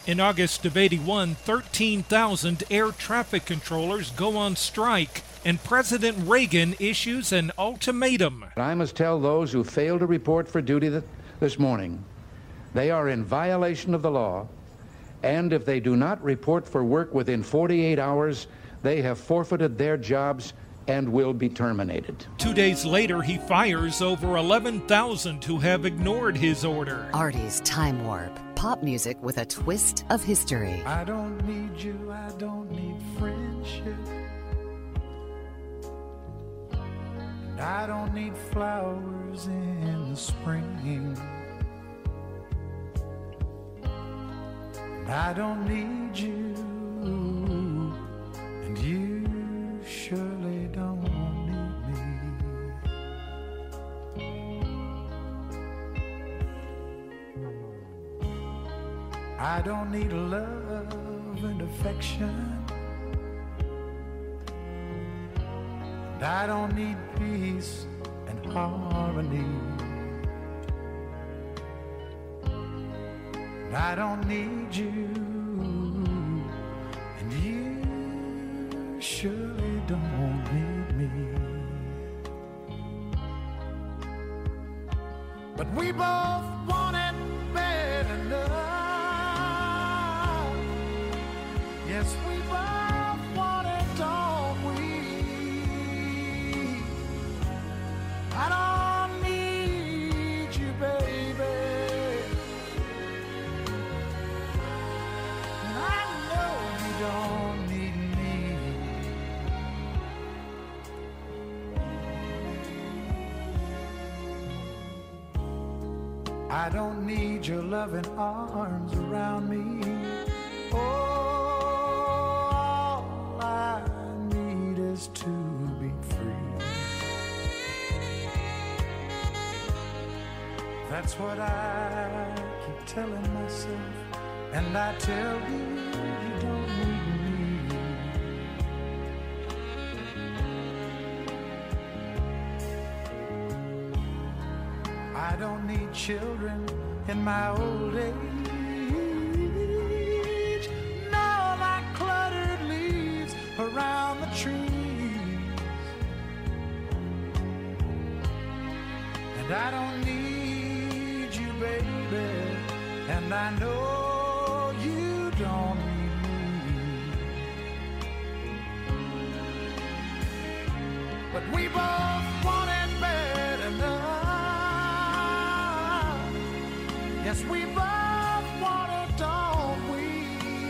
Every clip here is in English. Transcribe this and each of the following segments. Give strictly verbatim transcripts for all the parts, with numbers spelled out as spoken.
In August of eighty-one, thirteen thousand air traffic controllers go on strike, and President Reagan issues an ultimatum. I must tell those who fail to report for duty that this morning, they are in violation of the law, and if they do not report for work within forty-eight hours, they have forfeited their jobs and will be terminated. Two days later, he fires over eleven thousand who have ignored his order. Artie's Time Warp. Pop music with a twist of history. I don't need you, I don't need friendship. And I don't need flowers in the spring. And I don't need you, and you surely don't need me. I don't need love and affection, and I don't need peace and harmony. And I don't need you, and you surely don't need me. But we both want it bad enough. Yes, we both want it, don't we? I don't need you, baby, and I know you don't need me. I don't need your loving arms around me. Oh, all I need is to be free. That's what I keep telling myself, and I tell you, you don't need me. I don't need children in my old age. No, like cluttered leaves around the trees. And I don't need you, baby, and I know you don't need me. But we both want it bad enough. Yes, we both want it, don't we?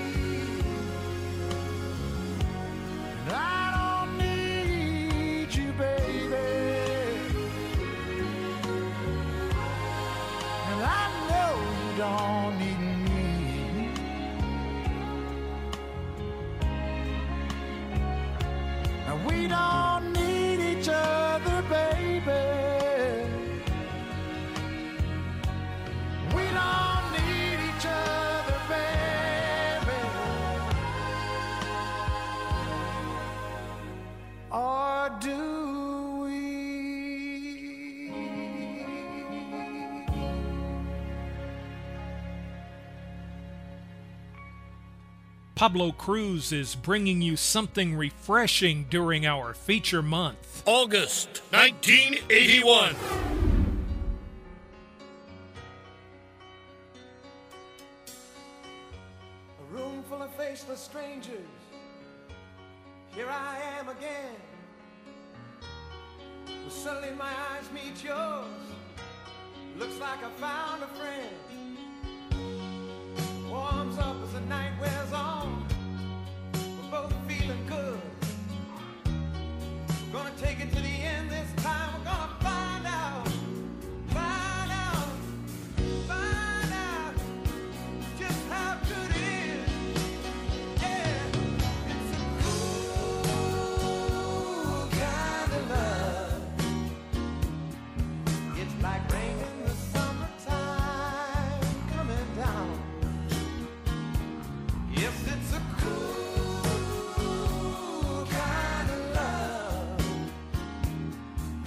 And I don't need you, baby, and I know you don't need me. And we don't need each other, baby. We don't need each other, baby. Or do we? Pablo Cruz is bringing you something refreshing during our feature month. August nineteen eighty-one. Faceless strangers, here I am again. Well, suddenly my eyes meet yours. Looks like I found a friend. Warms up as the night wears on. We're both feeling good. We're gonna take it to the end this time. We're gonna find out, find out, find out just how good it is. Like rain in the summertime coming down. Yes, it's a cool kind of love.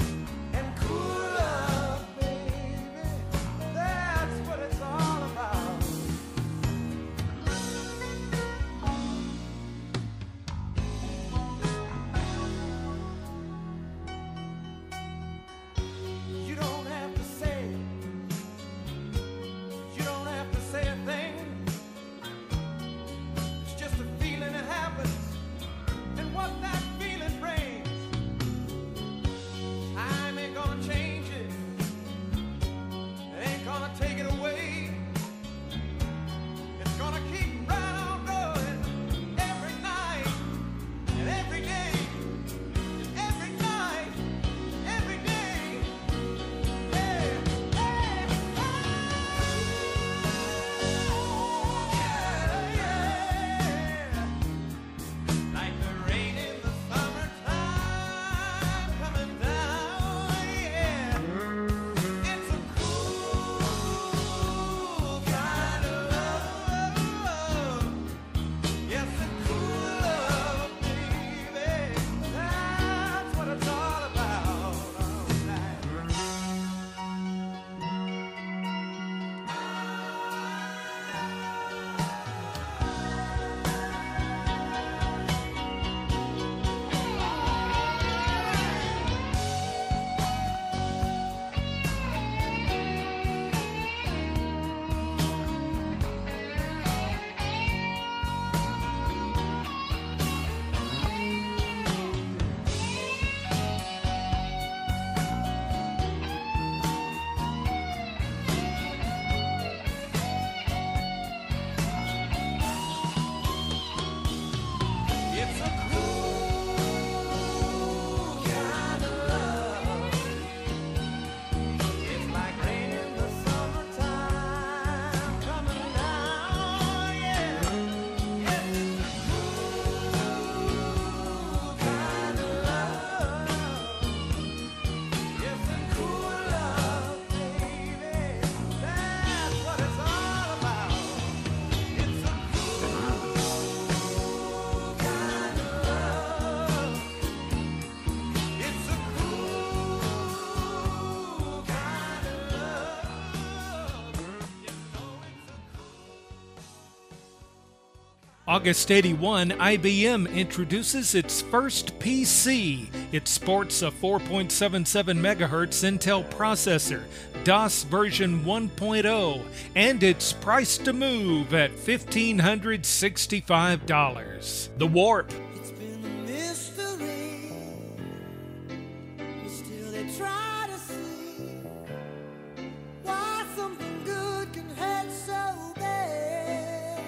August eighty-one, I B M introduces its first P C. It sports a four point seven seven megahertz Intel processor, DOS version one point oh, and it's priced to move at one thousand five hundred sixty-five dollars. The Warp. It's been a mystery. But still they try to see why something good can hurt so bad.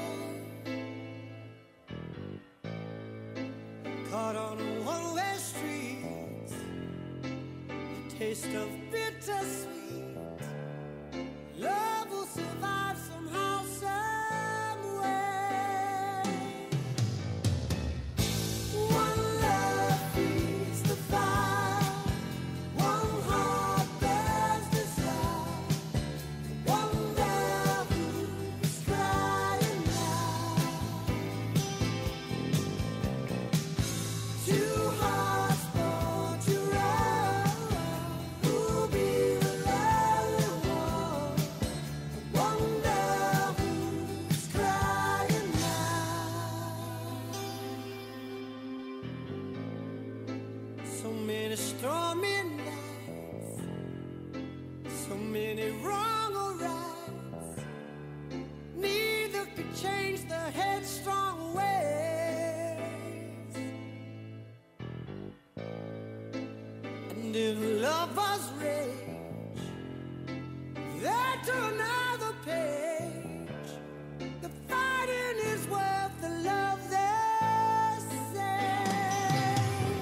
Caught on a one-way street, the taste of bittersweet. Love will survive somehow, some way. One love feeds the fire, one heart bears desire, one love who's crying now. Two hearts born to run, who'll be the lonely one? One love who's crying now. So many stormy nights, so many wrong or rights. Neither could change the headstrong ways. And if lovers rage, they're to another page. The fighting is worth the love they say.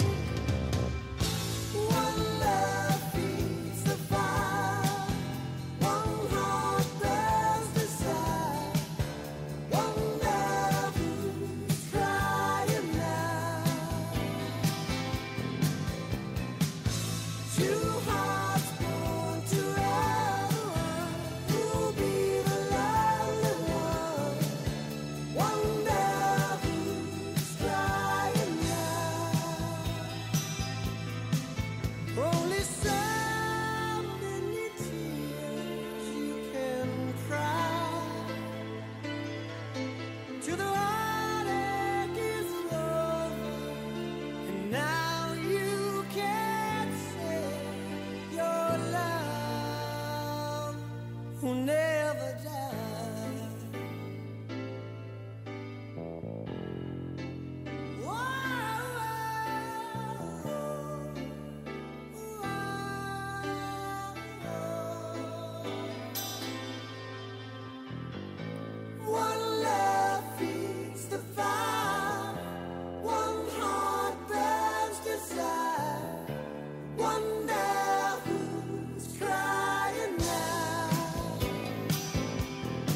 One love feeds the fire, one heart bears desire, one love who's crying now. Two hearts born to run, who'll be the lonely one? One love who's crying now. Only so many tears you can cry till the heartache is over, and now you can say your love will never die. One love feeds the fire, one heart burns desire, one love who's crying now.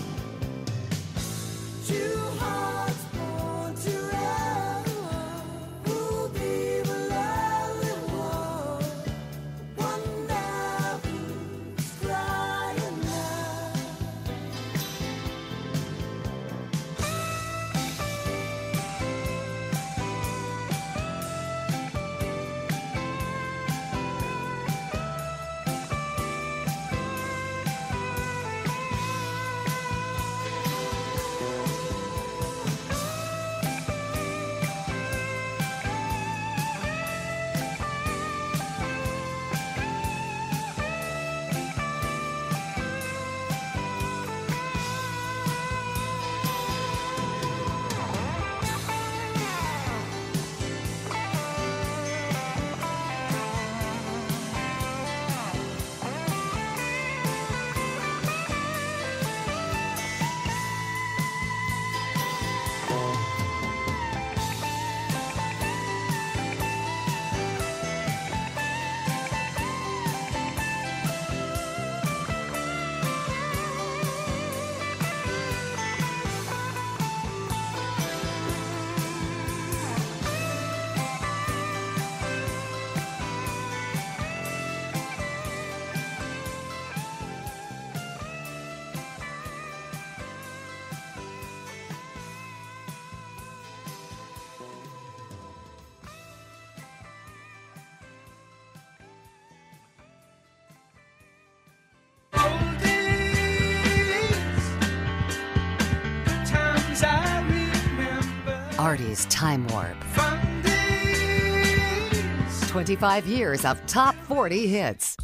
Artie's Time Warp. Fun days. twenty-five years of top forty hits.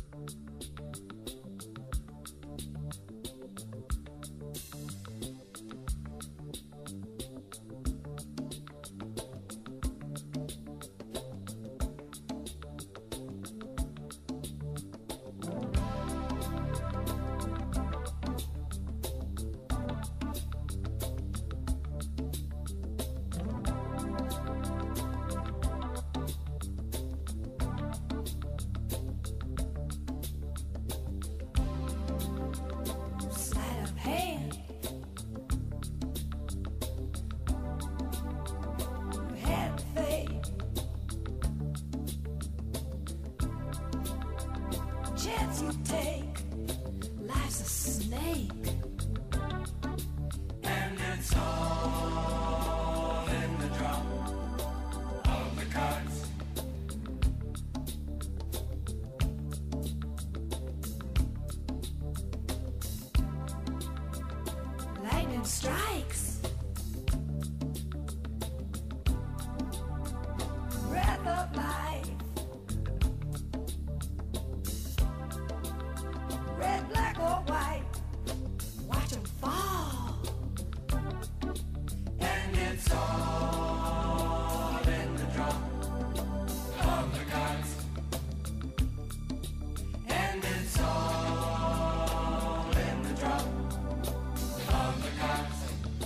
Sleight of hand. You had faith. Chance you take. Life's a snake. And it's all in the drop of the cards. Lightning strikes. Breath of life. Red, black, or white. Watch 'em fall. And it's all in the drop of the cards. And it's all in the drop of the cards.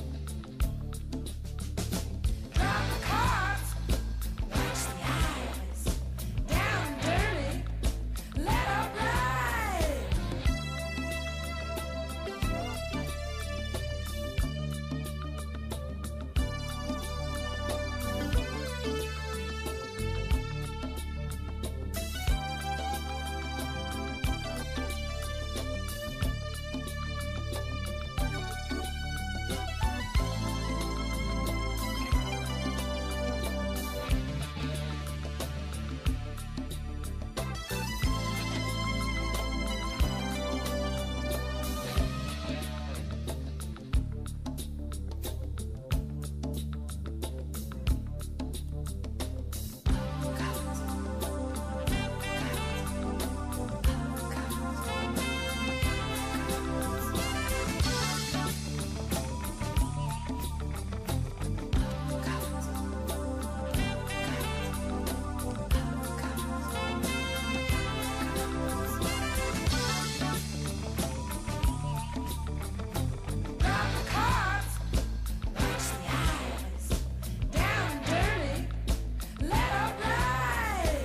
Drop the cards. Watch the eyes. Down dirty. Let 'em ride. Drop the cards. Watch the eyes. Down dirty. Let 'em ride.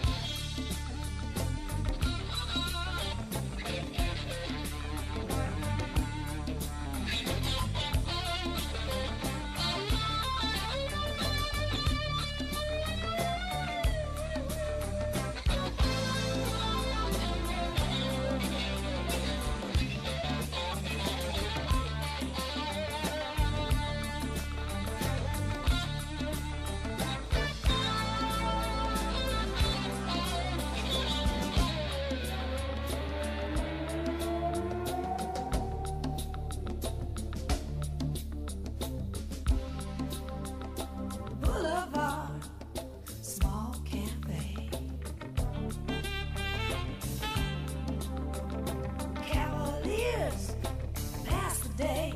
Boulevard, small cafe. Cavaliers pass the day.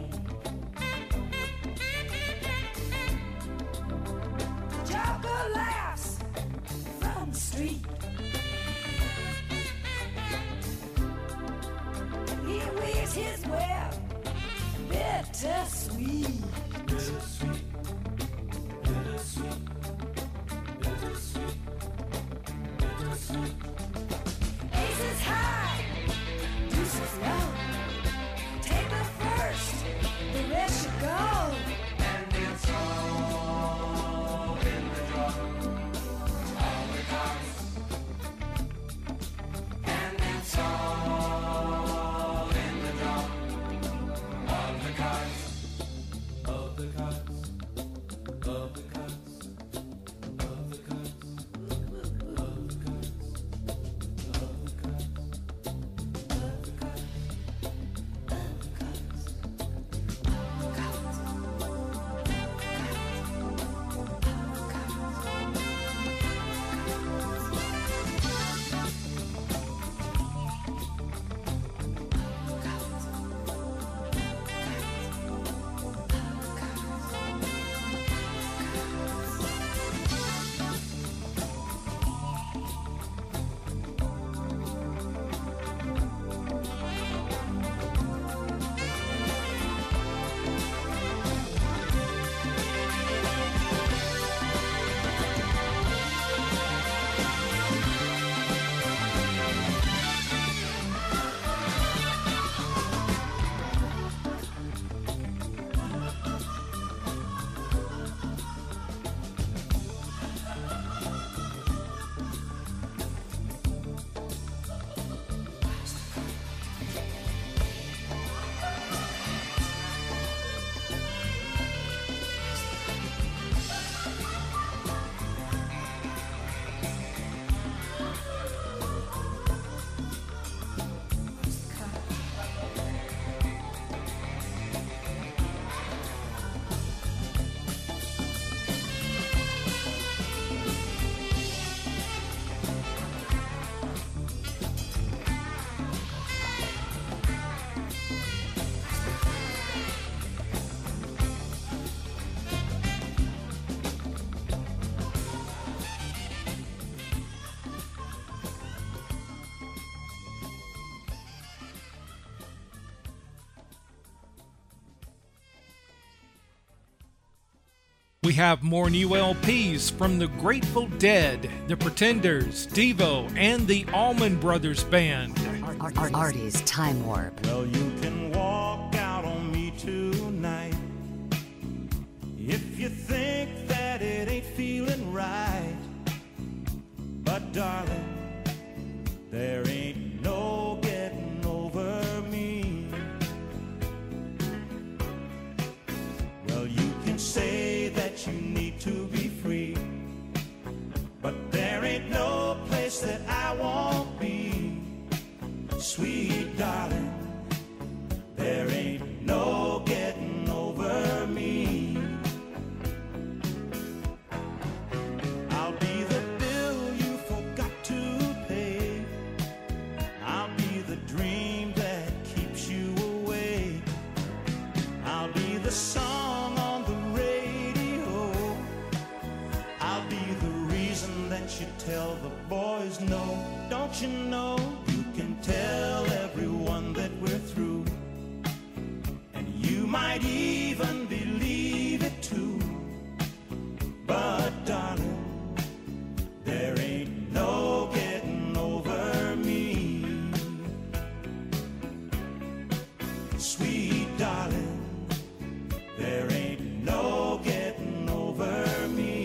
Joker laughs from the street. He weaves his web, bittersweet. Bittersweet, bittersweet, bittersweet, bittersweet. Aces high, deuces low. Take the first, the rest should go. And it's all in the drop of the cards. And it's all in the drop of the cards. Of the cards. We have more new L Ps from the Grateful Dead, the Pretenders, Devo, and the Allman Brothers Band. Ar- Ar- Artie's Time Warp. Well, you can walk out on me tonight if you think that it ain't feeling right. But darling, there ain't no getting over me. Well, you can say that you need to be free, but there ain't no place that I won't be. Sweet darling, there ain't no getting over me. I'll be the bill you forgot to pay. I'll be the dream that keeps you awake. I'll be the song on the radio. I'll be the reason that you tell the boys no. Don't you know you can tell everyone that we're through, and you might even believe it too. But darling, there ain't no getting over me. Sweet darling, there ain't no getting over me.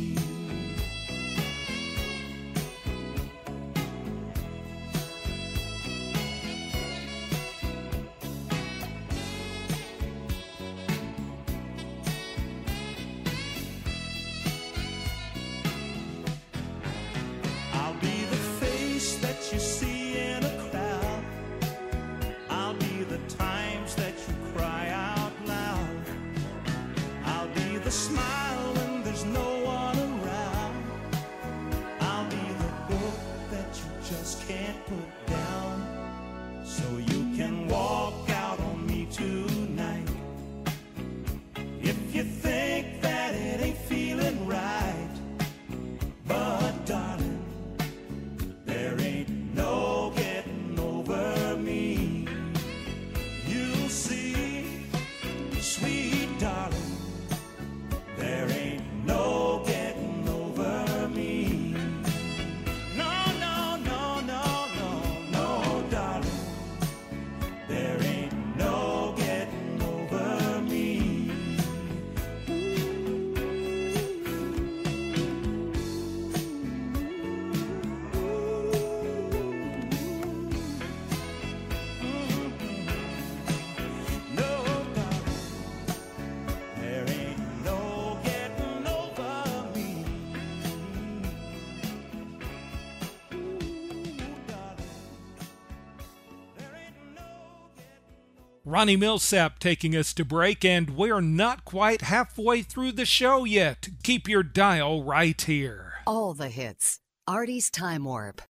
I'll be the face that you see in a crowd. I'll be the times that you cry out loud. I'll be the smile when there's no one around. I'll be the book that you just can't put down. So you can walk out on me tonight if you think that it ain't feeling right. But darling, there ain't no getting over me. You'll see, sweet darling, there ain't no getting over me. No, no, no, no, no, no, darling, there ain't no getting over me. No, darling, there ain't no getting over me. Ooh, darling, there ain't no getting Ronnie Millsap taking us to break, and we're not quite halfway through the show yet. Keep your dial right here. All the hits. Artie's Time Warp.